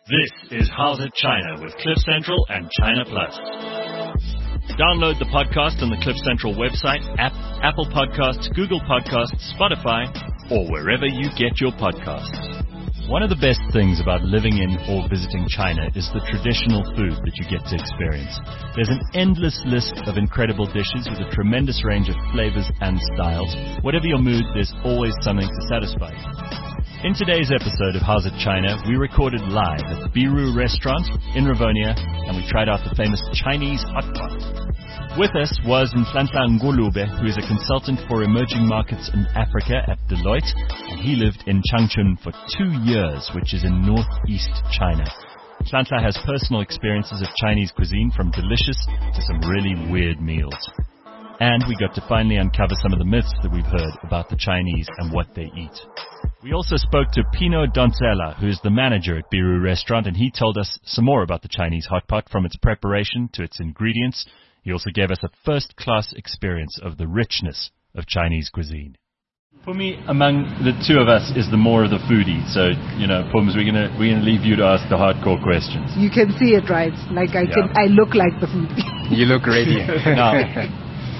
This is How's It China with Cliff Central and China Plus. Download the podcast on the Cliff Central website, Apple Podcasts, Google Podcasts, Spotify, or wherever you get your podcasts. One of the best things about living in or visiting China is the traditional food that you get to experience. There's an endless list of incredible dishes with a tremendous range of flavors and styles. Whatever your mood, there's always something to satisfy you. In today's episode of How's It China, we recorded live at the Biru restaurant in Rivonia, and we tried out the famous Chinese hot pot. With us was Nhlanhla Ngulube, who is a consultant for emerging markets in Africa at Deloitte, and he lived in Changchun for 2 years, which is in northeast China. Nhlanhla has personal experiences of Chinese cuisine, from delicious to some really weird meals. And we got to finally uncover some of the myths that we've heard about the Chinese and what they eat. We also spoke to Pino Donzella, who is the manager at Biru Restaurant, and he told us some more about the Chinese hot pot, from its preparation to its ingredients. He also gave us a first-class experience of the richness of Chinese cuisine. For me, among the two of us, is the more of the foodie. So, Pums, we're gonna leave you to ask the hardcore questions. You can see it, right? I look like the foodie. You look ready. Now,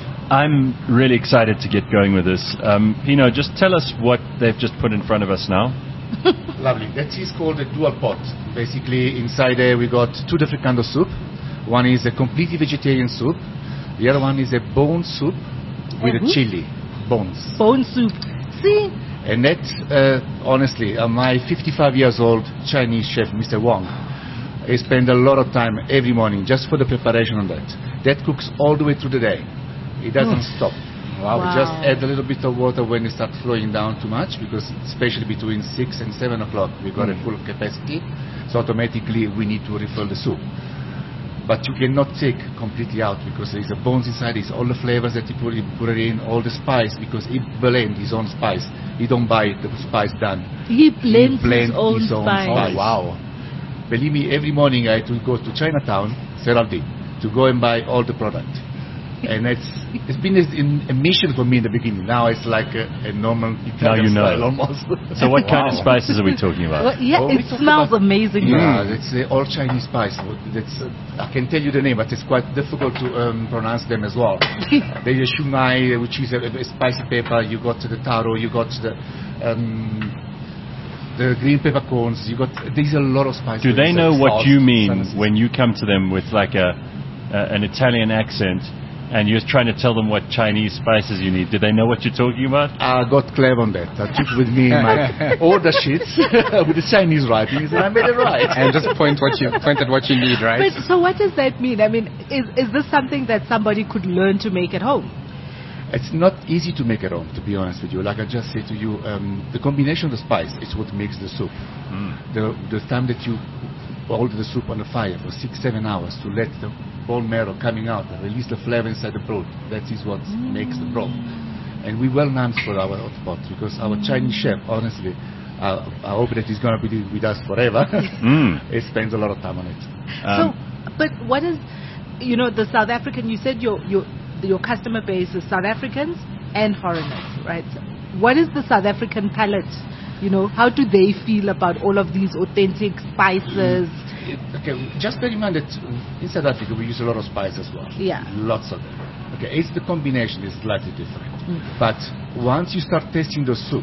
I'm really excited to get going with this. Pino, just tell us what they've just put in front of us now. Lovely. That is called a dual pot. Basically, inside there we got two different kinds of soup. One is a completely vegetarian soup. The other one is a bone soup with a chili. Bones. Bone soup. See? And that, honestly, my 55 years old Chinese chef, Mr. Wong, he spent a lot of time every morning just for the preparation on that. That cooks all the way through the day. It doesn't stop. Wow. We just add a little bit of water when it starts flowing down too much, because especially between 6 and 7 o'clock we got a full capacity, so automatically we need to refill the soup. But you cannot take completely out, because there's the bones inside, there's all the flavors that you put it in, all the spice, because he blends his own spice. He don't buy the spice done. He blends his own spice. Oh, wow. Believe me, every morning I had to go to Chinatown, Seraldi, to go and buy all the product. And it's been a mission for me in the beginning. Now it's like a normal Italian style almost. So what kind of spices are we talking about? Well, it smells amazing. Yeah, it's all Chinese spice. I can tell you the name, but it's quite difficult to pronounce them as well. There's a shumai, which is a spicy pepper. You got the taro. You got the green peppercorns. There's a lot of spices. Do they know what you mean when you come to them with like an Italian accent? And you're trying to tell them what Chinese spices you need. Do they know what you're talking about? I got clever on that. I took with me my order sheets with the Chinese writings, and I made it right. And just point at what you need, right? But, so what does that mean? I mean, is this something that somebody could learn to make at home? It's not easy to make at home, to be honest with you. Like I just said to you, the combination of the spice is what makes the soup. The time that you hold the soup on the fire for 6-7 hours to let the bone marrow coming out and release the flavor inside the broth, that is what makes the broth. And we well known for our hot pot, because our Chinese chef, honestly, I hope that he's going to be with us forever. He spends a lot of time on it. But what is, the South African, you said your customer base is South Africans and foreigners, right? What is the South African palate? How do they feel about all of these authentic spices? Okay, just bear in mind that in South Africa we use a lot of spice as well. Yeah. Lots of them. Okay, it's the combination is slightly different. But once you start tasting the soup,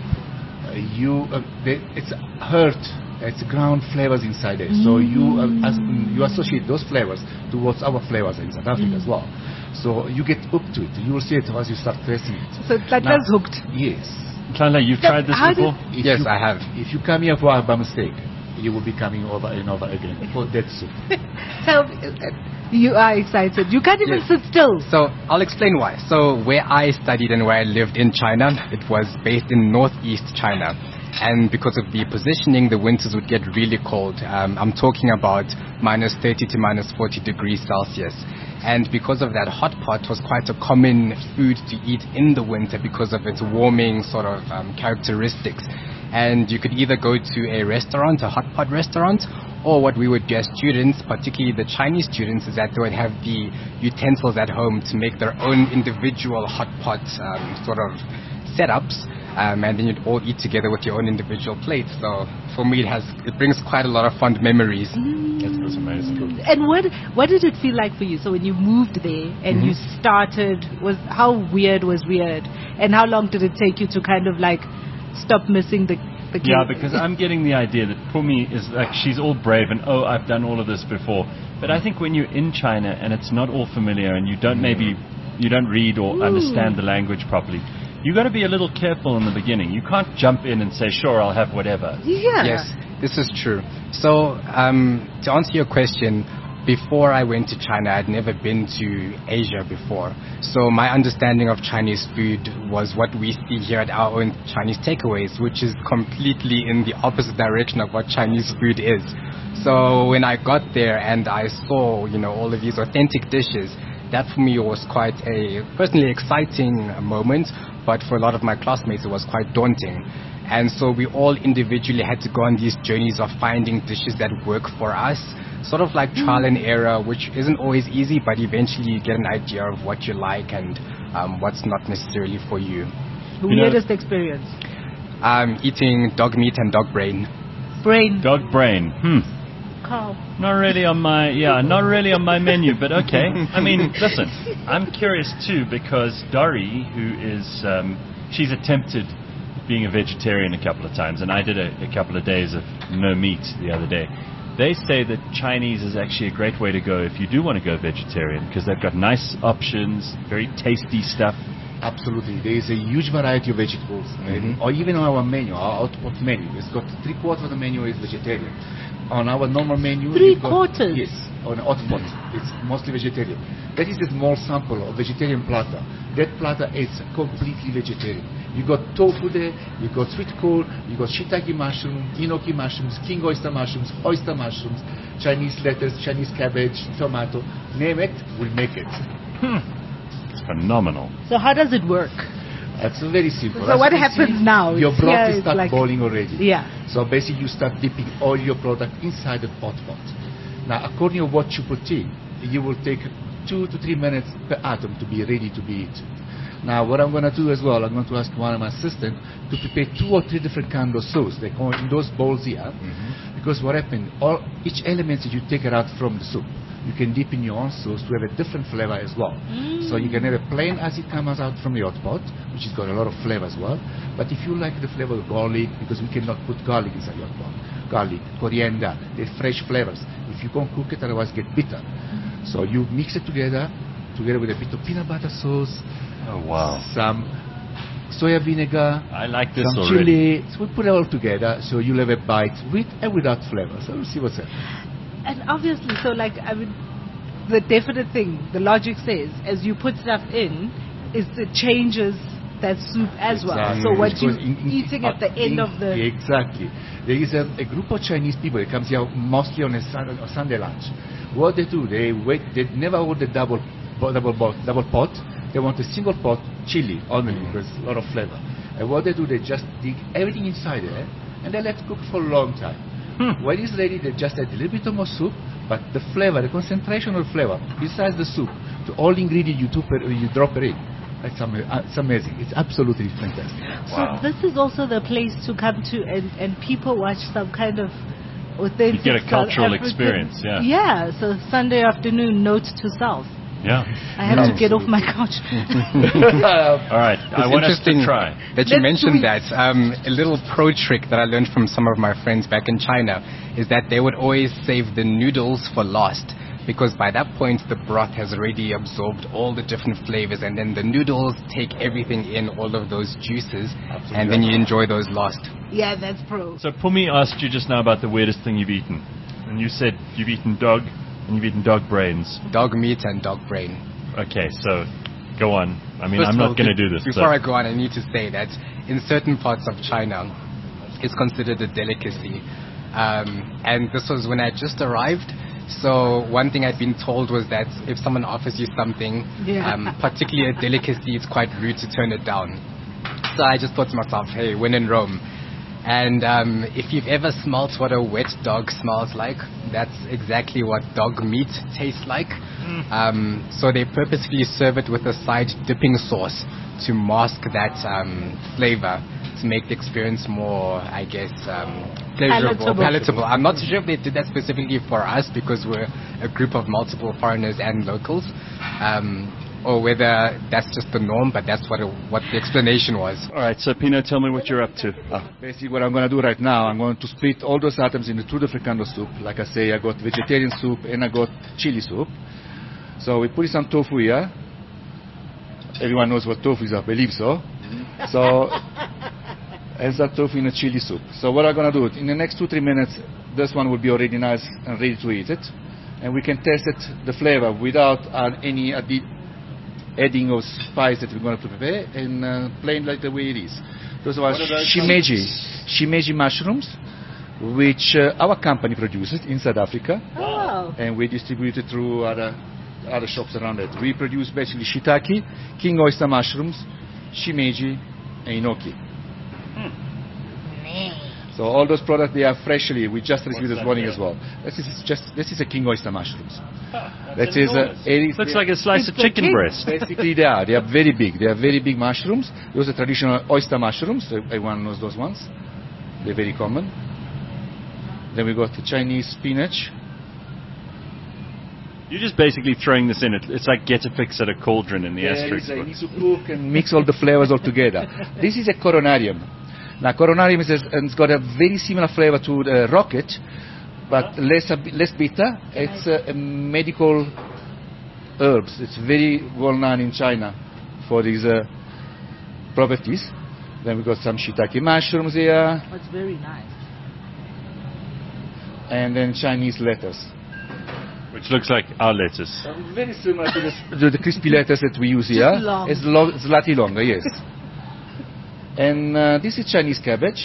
it's ground flavors inside it. So you associate those flavors towards our flavors in South Africa as well. So you get hooked to it. You will see it as you start tasting it. So it's like that's hooked. Yes. Nhlanhla, you've tried this before? Yes, I have. If you come here by mistake, you will be coming over and over again for that soup. Tell me, you are excited. You can't even sit still. So I'll explain why. So where I studied and where I lived in China, it was based in northeast China. And because of the positioning, the winters would get really cold. I'm talking about minus 30 to minus 40 degrees Celsius. And because of that, hot pot was quite a common food to eat in the winter because of its warming sort of characteristics. And you could either go to a restaurant, a hot pot restaurant, or what we would do as students, particularly the Chinese students, is that they would have the utensils at home to make their own individual hot pot sort of setups. and then you'd all eat together with your own individual plates. So for me, it brings quite a lot of fond memories. That's amazing. And what did it feel like for you? So when you moved there and you started, how weird was weird? And how long did it take you to kind of like stop missing the kids? Yeah, because I'm getting the idea that Pumi is like, she's all brave and, I've done all of this before. But I think when you're in China and it's not all familiar and you don't read or understand the language properly, you got to be a little careful in the beginning. You can't jump in and say, sure, I'll have whatever. Yeah. Yes, this is true. So to answer your question, before I went to China, I'd never been to Asia before. So my understanding of Chinese food was what we see here at our own Chinese takeaways, which is completely in the opposite direction of what Chinese food is. So when I got there and I saw, all of these authentic dishes, that for me was quite a personally exciting moment, but for a lot of my classmates it was quite daunting. And so we all individually had to go on these journeys of finding dishes that work for us, sort of like trial and error, which isn't always easy, but eventually you get an idea of what you like and what's not necessarily for you. The weirdest experience? Eating dog meat and dog brain. Dog brain. Carl. Not really on my menu, but okay. I mean, listen, I'm curious too because Dori, who is, she's attempted being a vegetarian a couple of times, and I did a couple of days of no meat the other day. They say that Chinese is actually a great way to go if you do want to go vegetarian because they've got nice options, very tasty stuff. Absolutely. There is a huge variety of vegetables. Or even on our menu, our output menu, it's got 3/4 of the menu is vegetarian. On our normal menu... 3/4? Yes, on output. It's mostly vegetarian. That is a small sample of vegetarian platter. That platter is completely vegetarian. You got tofu there, you got sweet corn, you got shiitake mushroom, enoki mushrooms, king oyster mushrooms, Chinese lettuce, Chinese cabbage, tomato. Name it, we'll make it. It's phenomenal. So how does it work? It's very simple. So what happens now? Your broth is start boiling already. Yeah. So basically you start dipping all your product inside the hot pot. Now according to what you put in, you will take 2 to 3 minutes per atom to be ready to be eaten. Now what I'm going to do as well, I'm going to ask one of my assistants to prepare 2 or 3 different kinds of sauce. They come in those bowls here. Because what happens, each element that you take it out from the soup, you can dip in your own sauce to have a different flavor as well. So you can have a plain as it comes out from the hot pot, which has got a lot of flavor as well. But if you like the flavor of garlic, because we cannot put garlic inside the hot pot, garlic, coriander, they're fresh flavors. If you can't cook it, otherwise get bitter. So you mix it together with a bit of peanut butter sauce. Oh wow! Some soya vinegar. I like this some already. chili. So we put it all together, so you'll have a bite with and without flavor. So we'll see what's happening. And obviously, so like, I mean, the definite thing, the logic says, as you put stuff in, is it changes that soup as well. So what you're eating at the end of the... Exactly. There is a group of Chinese people that comes here mostly on a Sunday lunch. What they do, they never order double pot. They want a single pot chili only because a lot of flavor. And what they do, they just dig everything inside there and they let it cook for a long time. When it's ready, they just add a little bit of more soup, but the flavor, the concentration of flavor, besides the soup, to all ingredients you drop it in. It's amazing. It's absolutely fantastic. Wow. So this is also the place to come to and people watch some kind of authentic... You get a cultural experience, yeah. Yeah, so Sunday afternoon, note to self. Yeah. I have to get off my couch. All right. I want us to try. That you mentioned that. A little pro trick that I learned from some of my friends back in China is that they would always save the noodles for last, because by that point the broth has already absorbed all the different flavors, and then the noodles take everything in, all of those juices. Absolutely. And then you enjoy those last. Yeah, that's pro. So Pumi asked you just now about the weirdest thing you've eaten, and you said you've eaten dog. And you've eaten dog brains. Dog meat and dog brain. Okay, so go on. I mean, First I'm not going to do this. Before I go on, I need to say that in certain parts of China, it's considered a delicacy. And this was when I just arrived. So one thing I'd been told was that if someone offers you something, particularly a delicacy, it's quite rude to turn it down. So I just thought to myself, hey, when in Rome. And if you've ever smelt what a wet dog smells like, that's exactly what dog meat tastes like. So they purposefully serve it with a side dipping sauce to mask that flavor. to make the experience more, I guess, pleasurable, palatable. I'm not sure if they did that specifically for us because we're a group of multiple foreigners and locals, or whether that's just the norm, but that's what the explanation was. All right, so Pino, tell me what you're up to. Basically, what I'm going to do right now, I'm going to split all those items into 2 different kinds of soup. Like I say, I got vegetarian soup and I got chili soup. So we put some tofu here. Everyone knows what tofu is, I believe so. So, as that tofu in a chili soup. So what I'm going to do, in the next 2-3 minutes, this one will be already nice and ready to eat it. And we can test it, the flavor, without any adding of spice that we're going to prepare, and plain like the way it is. Those are shimeji mushrooms, which our company produces in South Africa. Oh. And we distribute it through other shops around it. We produce basically shiitake, king oyster mushrooms, shimeji, and enoki. So all those products, they are freshly. We just received this morning as well. This is a king oyster mushrooms. That is looks like a slice of chicken breast. Basically, they are very big. They are very big mushrooms. Those are traditional oyster mushrooms. Everyone knows those ones. They're very common. Then we got the Chinese spinach. You're just basically throwing this in. It's like get a fix at a cauldron in the asterisk. You need to cook and mix all the flavors all together. This is a coronarium. Now, coronarium it's got a very similar flavor to the rocket, but less bitter. It's medical herbs. It's very well known in China for these properties. Then we got some shiitake mushrooms here. Oh, it's very nice. And then Chinese lettuce. Which looks like our lettuce. Very similar to the crispy lettuce that we use here. Long. It's slightly longer, yes. And this is Chinese cabbage.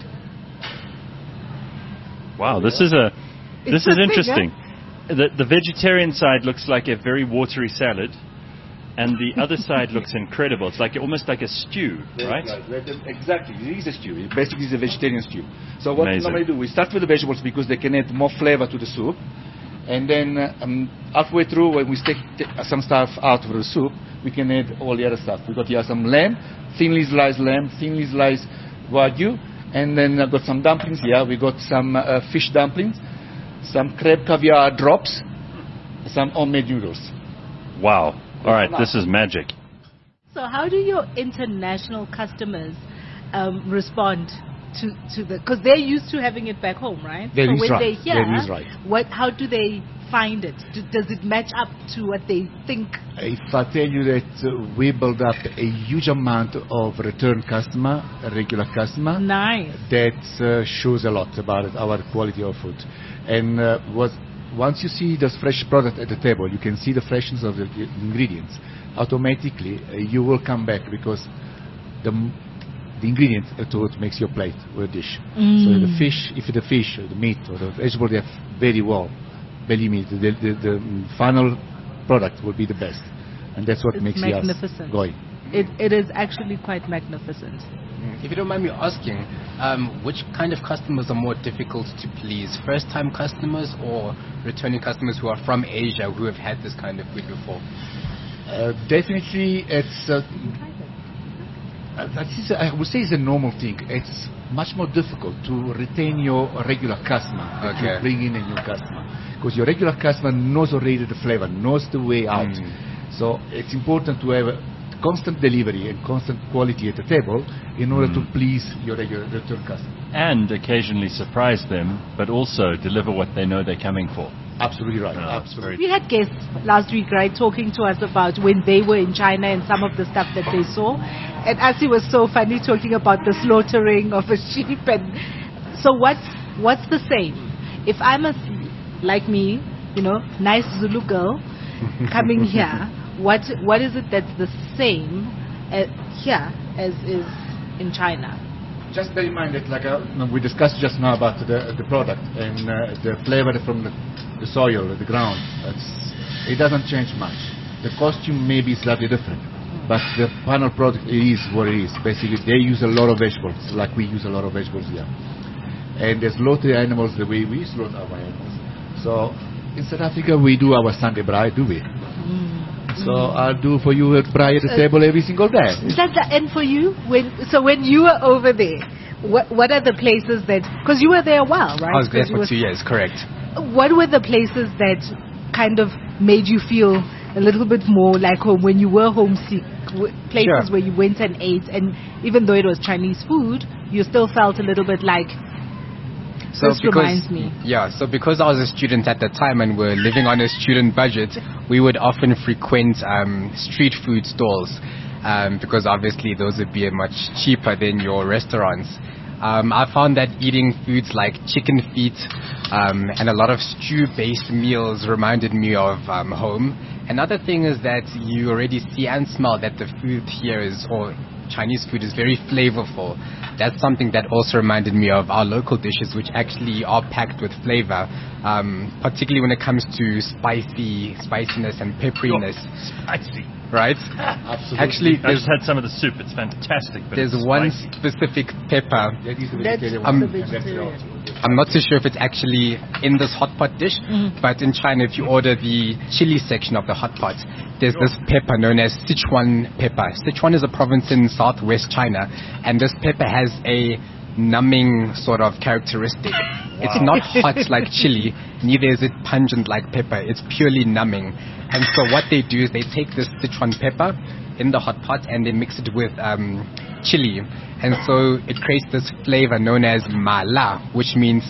Wow, this is interesting. The vegetarian side looks like a very watery salad, and the other side looks incredible. It's like almost like a stew, right? Exactly. It is a stew. Basically, it's a vegetarian stew. So what we Amazing. normally do, we start with the vegetables because they can add more flavor to the soup. And then halfway through, when we take some stuff out of the soup, we can add all the other stuff. We got here some lamb, thinly sliced wagyu, and then I've got some dumplings here. We got some fish dumplings, some crab caviar drops, some homemade noodles. Wow. All right, this is magic. So how do your international customers respond to the, because they're used to having it back home, right? That so is when right. they're here, That is right. how do they find it? Does it match up to what they think? If I tell you that we build up a huge amount of return customer, a regular customer, Nice. that shows a lot about our quality of food. And once you see this fresh product at the table, you can see the freshness of the ingredients. Automatically, you will come back because the ingredient to what makes your plate or a dish. So the fish, or the meat, or the vegetable, they are very well. Believe me, the final product will be the best, and that's what makes us going. It is actually quite magnificent. If you don't mind me asking, which kind of customers are more difficult to please? First-time customers or returning customers who are from Asia who have had this kind of food before? Definitely, it's. I would say it's a normal thing. It's much more difficult to retain your regular customer than to bring in a new customer, because your regular customer knows already the flavor, knows the way out. So it's important to have a constant delivery and constant quality at the table in order to please your regular return customer. And occasionally surprise them, but also deliver what they know they're coming for. Absolutely right. Absolutely. We had guests last week, right, talking to us about when they were in China and some of the stuff that they saw. And Asi was so funny talking about the slaughtering of a sheep. And so what's the same? If I'm like me, nice Zulu girl coming here, what is it that's the same here as is in China? Just bear in mind that, we discussed just now about the product and the flavor from the soil, the ground. It doesn't change much. The costume may be slightly different, but the final product is what it is. Basically, they use a lot of vegetables, like we use a lot of vegetables here. And they slaughter the animals the way we slaughter our animals. So in South Africa, we do our Sunday braai, do we? So I'll do for you a braai at the table every single day. And for you, when you were over there, what are the places that, because you were there a while, right? I was there for 2 years, correct. What were the places that kind of made you feel a little bit more like home when you were homesick? Places where you went and ate, and even though it was Chinese food, you still felt a little bit like, reminds me. Yeah, so because I was a student at the time and we're living on a student budget, we would often frequent street food stalls because obviously those would be much cheaper than your restaurants. I found that eating foods like chicken feet and a lot of stew-based meals reminded me of home. Another thing is that you already see and smell that the food here or Chinese food is very flavorful. That's something that also reminded me of our local dishes, which actually are packed with flavor, particularly when it comes to spiciness and pepperiness. Spicy. Right? Absolutely. Actually, I just had some of the soup. It's fantastic. But there's it's one spicy. specific pepper. That is the That's vegetarian the one. vegetarian. I'm not too sure if it's actually in this hot pot dish, but in China, if you order the chili section of the hot pot, there's this pepper known as Sichuan pepper. Sichuan is a province in southwest China, and this pepper has a numbing sort of characteristic. It's not hot like chili, neither is it pungent like pepper. It's purely numbing. And so what they do is they take this Sichuan pepper in the hot pot and they mix it with chili. And so it creates this flavor known as ma la, which means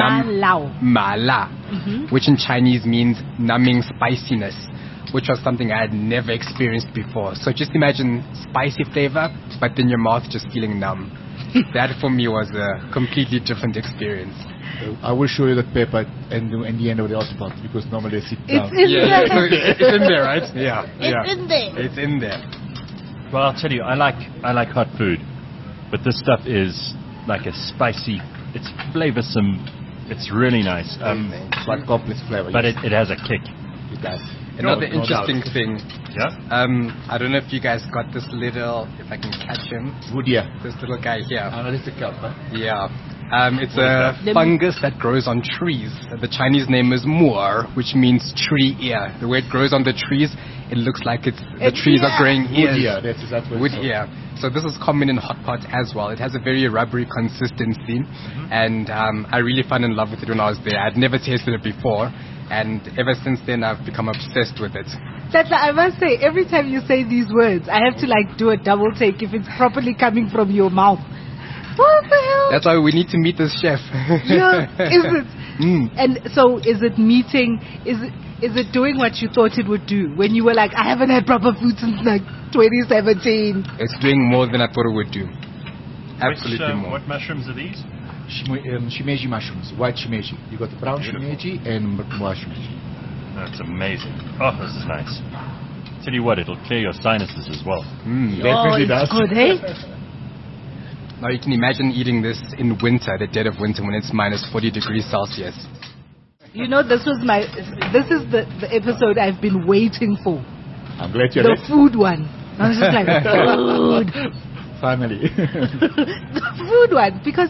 ma la, which in Chinese means numbing spiciness, which was something I had never experienced before. So just imagine spicy flavor, but then your mouth just feeling numb. That for me was a completely different experience. I will show you that pepper in the end of the hot pot because normally they sit down. It's in there, right? Yeah. In there. It's in there. Well, I'll tell you, I like hot food, but this stuff is like a spicy. It's flavoursome. It's really nice. It's like complex flavor. But yes. it has a kick. It does. Another No interesting doubt. thing. Yeah. I don't know if you guys got this little, if I can catch him, Good, yeah. this little guy here. This is a kelp, huh? Yeah. It's a fungus that grows on trees. The Chinese name is mu'er, which means tree ear. The way it grows on the trees, it looks like the trees are growing ears. Wood ear, that's exactly Wood ear. So this is common in hot pot as well. It has a very rubbery consistency, and I really fell in love with it when I was there. I'd never tasted it before, and ever since then I've become obsessed with it. Tata, I must say, every time you say these words, I have to do a double take if it's properly coming from your mouth. What the hell? That's why we need to meet this chef. Yeah, is it? And so, is it meeting? Is it doing what you thought it would do when you were like, I haven't had proper food since 2017? It's doing more than I thought it would do. Absolutely more. What mushrooms are these? Shimeji mushrooms, white shimeji. You got the brown shimeji and white shimeji. That's amazing. Oh, this is nice. Tell you what, it'll clear your sinuses as well. Definitely does. Good, eh? Now you can imagine eating this in winter, the dead of winter, when it's minus 40 degrees Celsius. You know, this is the episode I've been waiting for. I'm glad you're The food one. I was just like, food. Finally. The food one. Because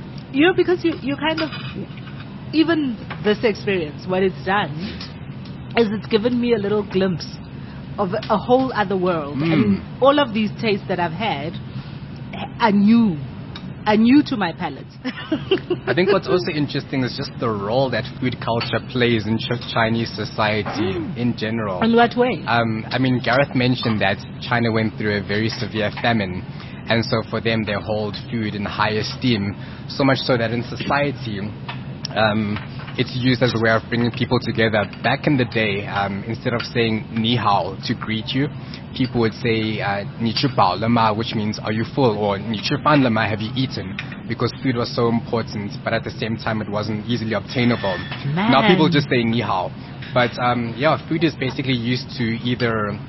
you kind of, even this experience, what it's done is it's given me a little glimpse of a whole other world. I mean, all of these tastes that I've had are new to my palate. I think what's also interesting is just the role that food culture plays in Chinese society in general. In what way? I mean, Gareth mentioned that China went through a very severe famine, and so for them they hold food in high esteem, so much so that in society it's used as a way of bringing people together. Back in the day, instead of saying ni hao to greet you, people would say ni chu bao le ma, which means are you full, or ni chu fan le ma, have you eaten, because food was so important, but at the same time it wasn't easily obtainable. Man. Now people just say ni hao. But food is basically used to either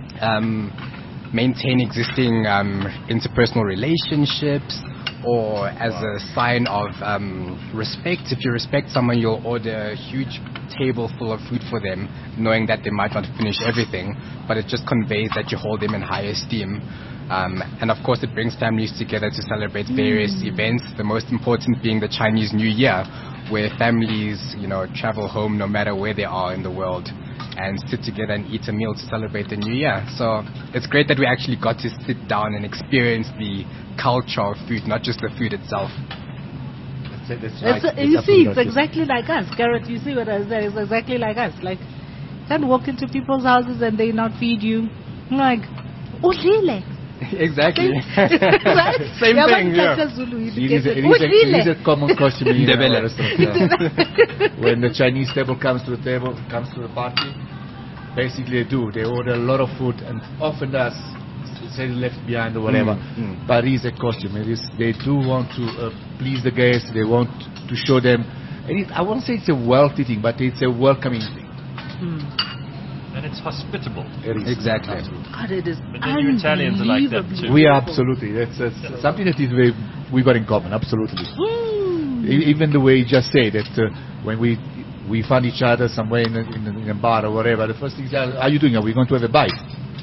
maintain existing interpersonal relationships, or as a sign of respect. If you respect someone, you'll order a huge table full of food for them, knowing that they might not finish everything, but it just conveys that you hold them in high esteem. And of course it brings families together to celebrate various events, the most important being the Chinese New Year, where families, travel home no matter where they are in the world. and sit together and eat a meal to celebrate the new year. So it's great that we actually got to sit down and experience the culture of food, not just the food itself. You see, it's exactly like us. Gareth, you see what I said? It's exactly like us. Like, you can't walk into people's houses and they not feed you. Like, relax. Exactly. Right? Same thing, yeah. It is a common costume in our restaurant. When the Chinese table comes to the party, basically they order a lot of food and often does say left behind or whatever. But it is a costume. They do want to please the guests. They want to show them. And I won't say it's a wealthy thing, but it's a welcoming thing. And it's hospitable. Exactly. God, it is. But then you Italians are like that too. We are absolutely. That's something that is we got in common. Absolutely. Even the way you just say that when we find each other somewhere in a bar or whatever, the first thing is, how are you doing? Are we going to have a bite?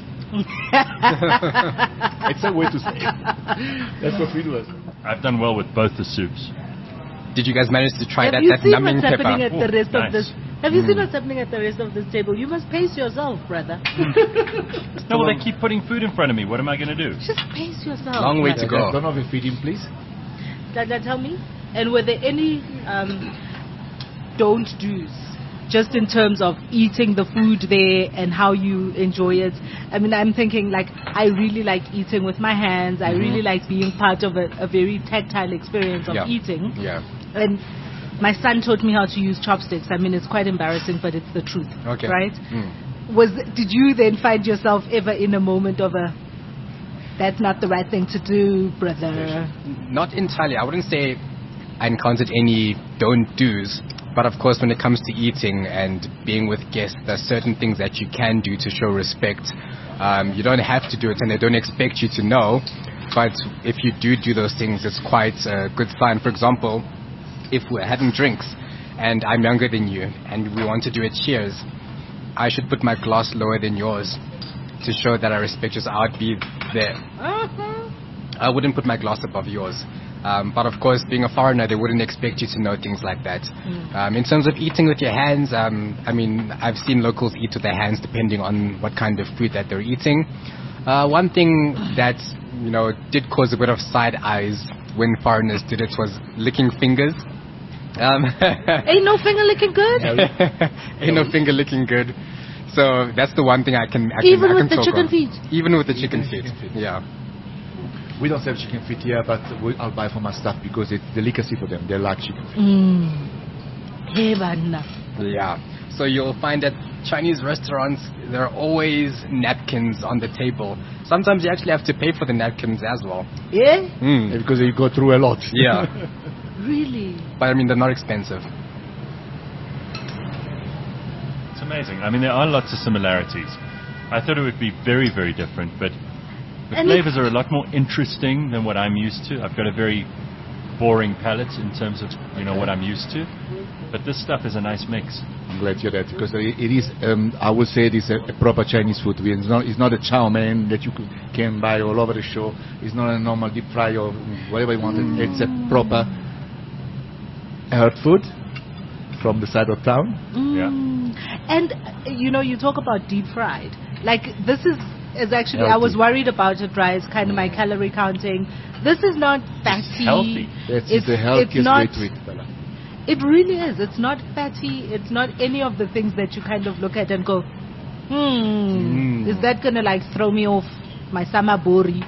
It's a way to say it. That's what we do. I've done well with both the soups. Did you guys manage to try that Have numbing you seen what's pepper? happening at the rest of this? Have you seen what's happening at the rest of this table? You must pace yourself, brother. No, well, they keep putting food in front of me. What am I going to do? Just pace yourself. Long way to go. Don't overfeed him, please. Tell me. And were there any don't do's? Just in terms of eating the food there and how you enjoy it. I mean, I'm thinking like I really like eating with my hands. I really like being part of a very tactile experience of eating. Yeah. And my son taught me how to use chopsticks. I mean, it's quite embarrassing, but it's the truth. Okay. Right? Did you then find yourself ever in a moment of that's not the right thing to do, brother? Not entirely. I wouldn't say I encountered any don't do's. But of course, when it comes to eating and being with guests, there's certain things that you can do to show respect. You don't have to do it, and they don't expect you to know. But if you do those things, it's quite a good sign. For example, if we're having drinks and I'm younger than you and we want to do a cheers, I should put my glass lower than yours to show that I respect you. So I would be there. I wouldn't put my glass above yours. But of course, being a foreigner, they wouldn't expect you to know things like that. In terms of eating with your hands, I mean, I've seen locals eat with their hands depending on what kind of food that they're eating. One thing that, did cause a bit of side eyes when foreigners did it was licking fingers. Ain't no finger licking good? Ain't no finger licking good. So that's the one thing I can Even with the talk chicken on. feet? Even with the chicken feet, yeah. We don't sell chicken feet here, but I'll buy for my staff because it's delicacy for them. They like chicken feet. Yeah. So you'll find at Chinese restaurants, there are always napkins on the table. Sometimes you actually have to pay for the napkins as well. Yeah? Because you go through a lot. Yeah. Really? But I mean, they're not expensive. It's amazing. I mean, there are lots of similarities. I thought it would be very, very different, but the flavors are a lot more interesting than what I'm used to. I've got a very boring palate in terms of, what I'm used to. But this stuff is a nice mix. I'm glad you hear that because it is, I would say it is a proper Chinese food. It's not a chow mein that you can buy all over the show. It's not a normal deep fry or whatever you want. It's a proper earth food from the side of town. Yeah. And, you talk about deep fried. Like, this is actually, healthy. I was worried about it, right? It's kind of my calorie counting. This is not fatty. It's healthy. It's the healthiest way to eat, Bella. It really is. It's not fatty. It's not any of the things that you kind of look at and go, is that going to like throw me off my samabori?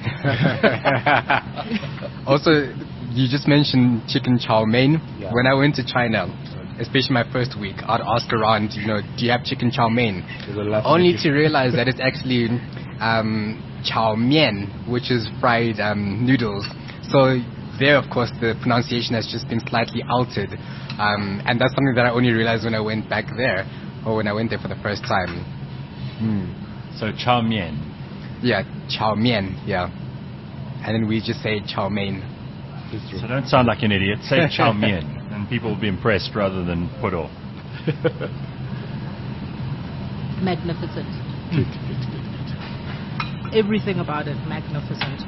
Also, you just mentioned chicken chow mein. Yeah. When I went to China, especially my first week, I'd ask around, do you have chicken chow mein? Only to realize that it's actually chow mein, which is fried noodles. So there, of course, the pronunciation has just been slightly altered. And that's something that I only realized when I went back there, or when I went there for the first time. So chow mein. Yeah, chow mein, yeah. And then we just say chow mein. So don't sound like an idiot. Say chow mein, and people will be impressed rather than put off. Magnificent. Everything about it, magnificent.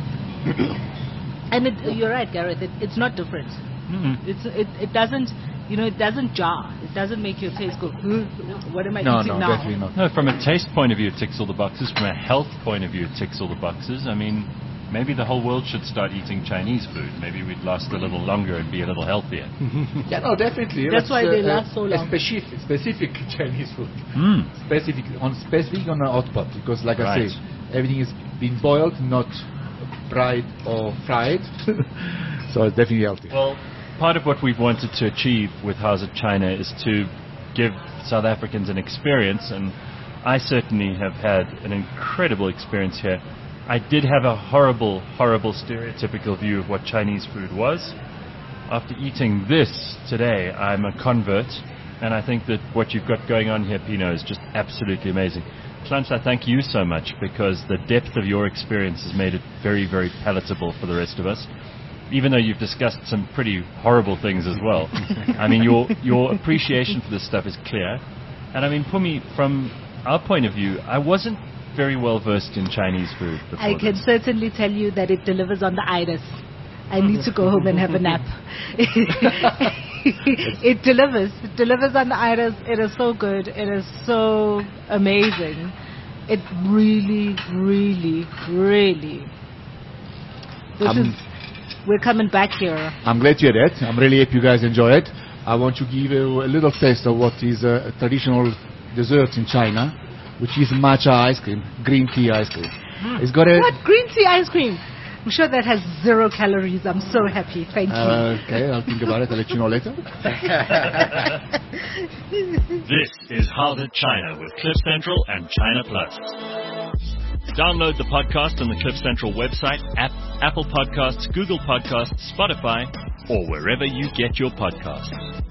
And you're right, Gareth. It's not different. It doesn't. it doesn't jar. It doesn't make your taste go, what am I No, eating no, now? definitely not. No, from a taste point of view, it ticks all the boxes. From a health point of view, it ticks all the boxes. I mean, maybe the whole world should start eating Chinese food. Maybe we'd last a little longer and be a little healthier. Yeah, no, definitely. That's why they last so long. Specific Chinese food. Mm. Specific on a hot pot, because like Right. I say, everything is being boiled, not fried or fried. So it's definitely healthy. Well, part of what we've wanted to achieve with How's It China is to give South Africans an experience, and I certainly have had an incredible experience here. I did have a horrible, horrible stereotypical view of what Chinese food was. After eating this today, I'm a convert, and I think that what you've got going on here, Pino, is just absolutely amazing. Klantz, I thank you so much, because the depth of your experience has made it very, very palatable for the rest of us. Even though you've discussed some pretty horrible things as well. I mean, your appreciation for this stuff is clear. And I mean, Pumi, from our point of view, I wasn't very well versed in Chinese food before I can this. certainly tell you that it delivers on the iris. I need to go home and have a nap. It delivers. It delivers on the iris. It is so good. It is so amazing. It really, really, really. We're coming back here. I'm glad to hear that. I'm really happy you guys enjoy it. I want to give you a little taste of what is a traditional dessert in China, which is matcha ice cream, green tea ice cream. It's got a... What? Green tea ice cream? I'm sure that has 0 calories. I'm so happy. Thank you. Okay, I'll think about it. I'll let you know later. This is How's It China with Cliff Central and China Plus. Download the podcast on the Cliff Central website, Apple Podcasts, Google Podcasts, Spotify, or wherever you get your podcasts.